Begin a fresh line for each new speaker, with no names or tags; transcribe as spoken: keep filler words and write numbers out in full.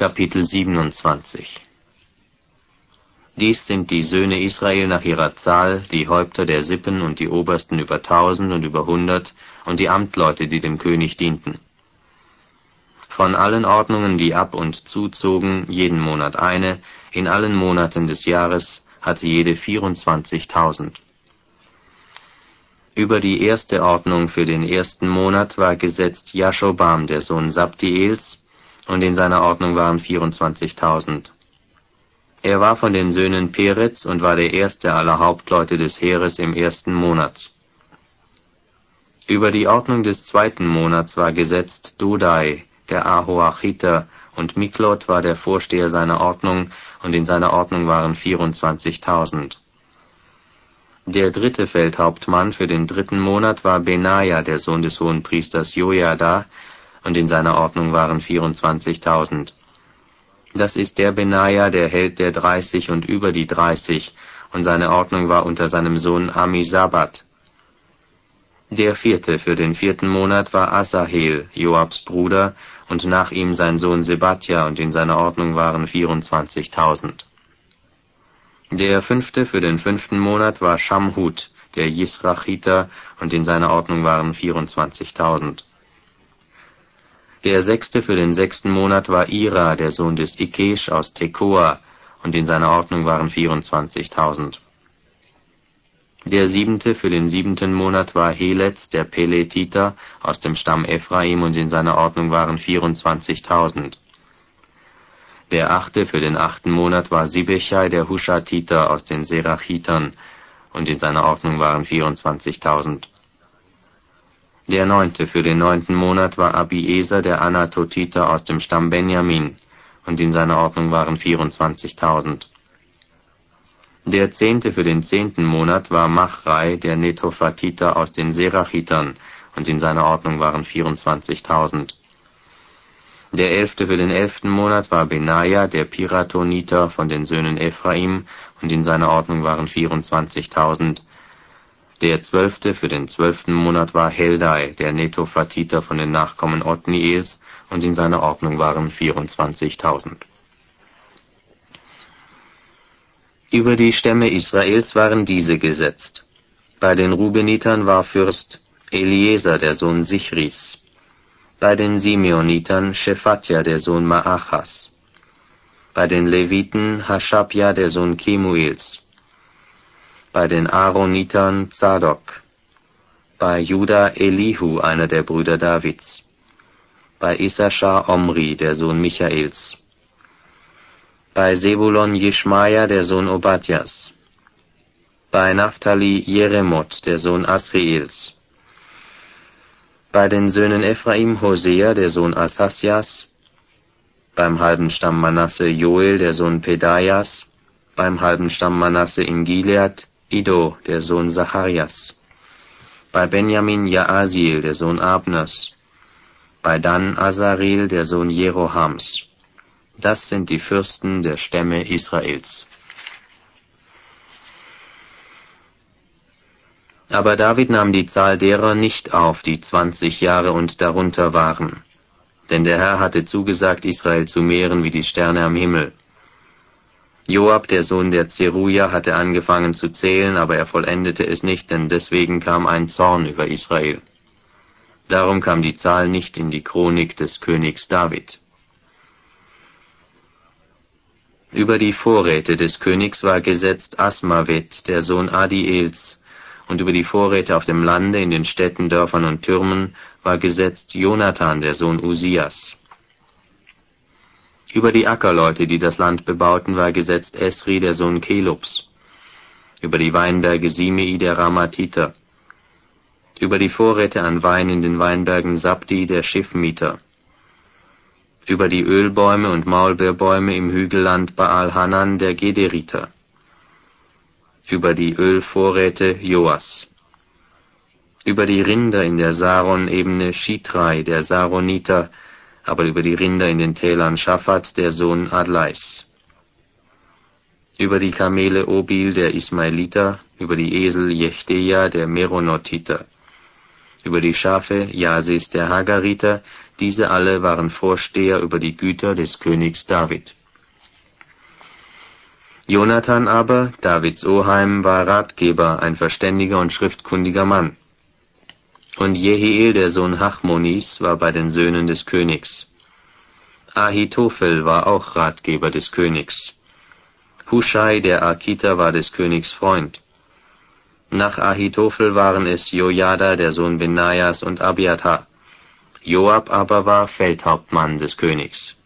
Kapitel siebenundzwanzig. Dies sind die Söhne Israel nach ihrer Zahl, die Häupter der Sippen und die Obersten über tausend und über hundert und die Amtleute, die dem König dienten. Von allen Ordnungen, die ab und zuzogen, jeden Monat eine, in allen Monaten des Jahres, hatte jede vierundzwanzigtausend. Über die erste Ordnung für den ersten Monat war gesetzt Jaschobam, der Sohn Sabdiels, und in seiner Ordnung waren vierundzwanzigtausend. Er war von den Söhnen Peretz und war der erste aller Hauptleute des Heeres im ersten Monat. Über die Ordnung des zweiten Monats war gesetzt Dodai, der Ahoachiter, und Miklot war der Vorsteher seiner Ordnung, und in seiner Ordnung waren vierundzwanzigtausend. Der dritte Feldhauptmann für den dritten Monat war Benaja, der Sohn des Hohenpriesters Jojada, und in seiner Ordnung waren vierundzwanzigtausend. Das ist der Benaja, der Held der dreißig und über die dreißig, und seine Ordnung war unter seinem Sohn Amisabat. Der vierte für den vierten Monat war Asahel, Joabs Bruder, und nach ihm sein Sohn Sebatja, und in seiner Ordnung waren vierundzwanzigtausend. Der fünfte für den fünften Monat war Schamhut, der Jisrachiter, und in seiner Ordnung waren vierundzwanzigtausend. Der sechste für den sechsten Monat war Ira, der Sohn des Ikesh aus Tekoa, und in seiner Ordnung waren vierundzwanzigtausend. Der siebente für den siebenten Monat war Heletz, der Peletiter, aus dem Stamm Ephraim, und in seiner Ordnung waren vierundzwanzigtausend. Der achte für den achten Monat war Sibechai, der Hushatiter, aus den Serachitern, und in seiner Ordnung waren vierundzwanzigtausend. Der neunte für den neunten Monat war Abieser, der Anatotiter, aus dem Stamm Benjamin, und in seiner Ordnung waren vierundzwanzigtausend. Der zehnte für den zehnten Monat war Machrai, der Netophatiter, aus den Serachitern, und in seiner Ordnung waren vierundzwanzigtausend. Der elfte für den elften Monat war Benaja, der Piratoniter, von den Söhnen Ephraim, und in seiner Ordnung waren vierundzwanzigtausend. Der zwölfte für den zwölften Monat war Heldai, der Netophatiter, von den Nachkommen Otniels, und in seiner Ordnung waren vierundzwanzigtausend. Über die Stämme Israels waren diese gesetzt. Bei den Rubenitern war Fürst Eliezer, der Sohn Sichris. Bei den Simeonitern Schephatja, der Sohn Maachas. Bei den Leviten Haschabja, der Sohn Kemuels. Bei den Aaronitern Zadok. Bei Juda Elihu, einer der Brüder Davids. Bei Issachar Omri, der Sohn Michaels. Bei Sebulon Jeschmaja, der Sohn Obadjas. Bei Naphtali Jeremot, der Sohn Asriels. Bei den Söhnen Ephraim Hosea, der Sohn Asasjas. Beim halben Stamm Manasse Joel, der Sohn Pedajas. Beim halben Stamm Manasse in Gilead Ido, der Sohn Zacharias. Bei Benjamin Jaasiel, der Sohn Abners. Bei Dan Azarel, der Sohn Jerohams. Das sind die Fürsten der Stämme Israels. Aber David nahm die Zahl derer nicht auf, die zwanzig Jahre und darunter waren. Denn der Herr hatte zugesagt, Israel zu mehren wie die Sterne am Himmel. Joab, der Sohn der Zeruja, hatte angefangen zu zählen, aber er vollendete es nicht, denn deswegen kam ein Zorn über Israel. Darum kam die Zahl nicht in die Chronik des Königs David. Über die Vorräte des Königs war gesetzt Asmavet, der Sohn Adiels, und über die Vorräte auf dem Lande, in den Städten, Dörfern und Türmen, war gesetzt Jonathan, der Sohn Usias. Über die Ackerleute, die das Land bebauten, war gesetzt Esri, der Sohn Kelubs. Über die Weinberge Simei, der Ramathiter. Über die Vorräte an Wein in den Weinbergen Sabdi, der Schiffmieter. Über die Ölbäume und Maulbeerbäume im Hügelland Baal-Hanan, der Gederiter. Über die Ölvorräte Joas. Über die Rinder in der Saron-Ebene Schitrai, der Saroniter, aber über die Rinder in den Tälern Schaphat, der Sohn Adlais. Über die Kamele Obil, der Ismaeliter, über die Esel Jechteja, der Meronotiter. Über die Schafe Jasis, der Hagariter, Diese alle waren Vorsteher über die Güter des Königs David. Jonathan aber, Davids Oheim, war Ratgeber, ein verständiger und schriftkundiger Mann. Und Jehiel, der Sohn Hachmonis, war bei den Söhnen des Königs. Ahitophel war auch Ratgeber des Königs. Huschai, der Arkiter, war des Königs Freund. Nach Ahitophel waren es Jojada, der Sohn Benajas, und Abiathar. Joab aber war Feldhauptmann des Königs.